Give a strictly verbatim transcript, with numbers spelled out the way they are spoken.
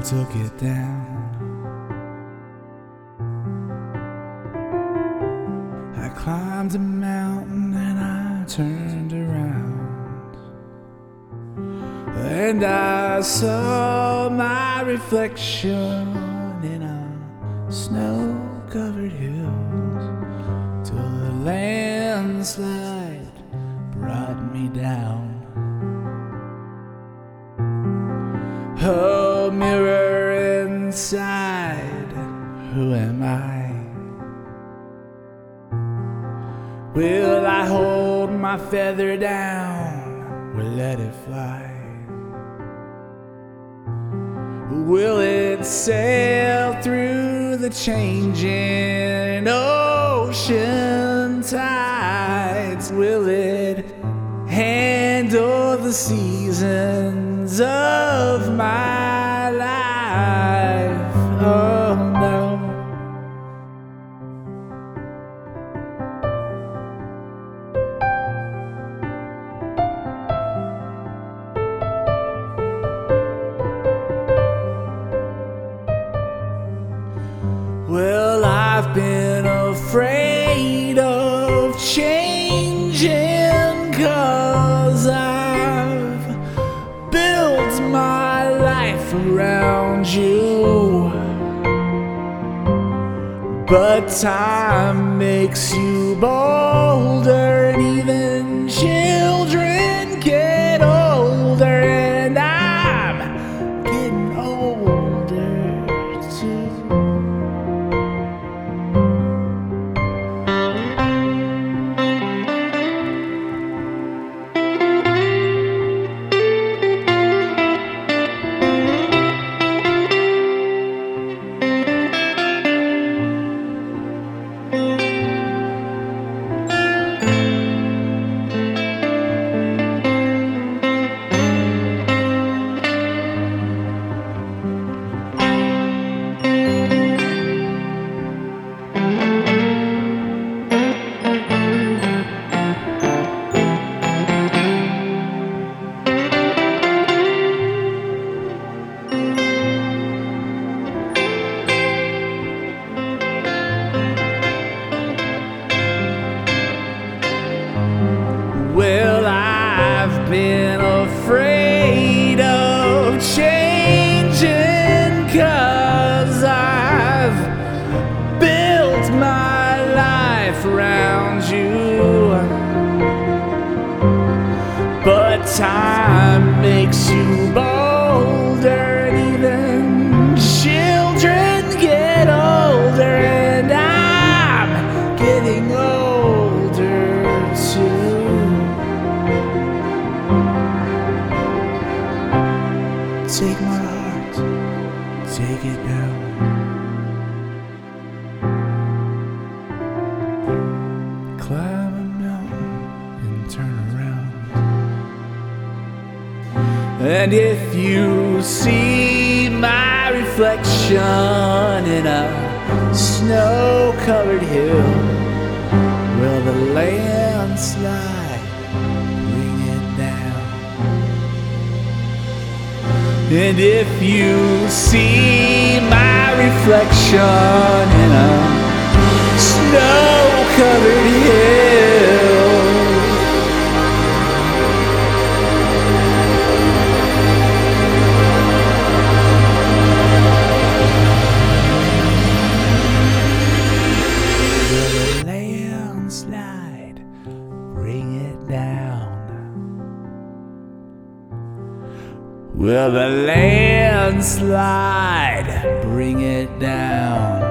took it down. I climbed a mountain and I turned around, and I saw my reflection in a snow-covered hills, till the landslide brought me down. Oh, mirror inside, who am I? Will I hold my feather down, or let it fly? Will it sail through the changing ocean tides? Will it handle the seasons of my life? Oh no. Well, I've been afraid of changing, 'cause I've built my life around you. But time makes you bolder, and even children get older, and I'm getting older too. Well, I've been afraid of changing, 'cause I've built my life around you. But time makes you bolder, and even children get older, and I'm getting older too. Take my heart, take it down. Climb a mountain and turn around. And if you see my reflection in a snow-covered hill, will the landslide bring it down? And if you see my reflection in a snow-covered hill, will the landslide bring it down? Will the landslide bring it down?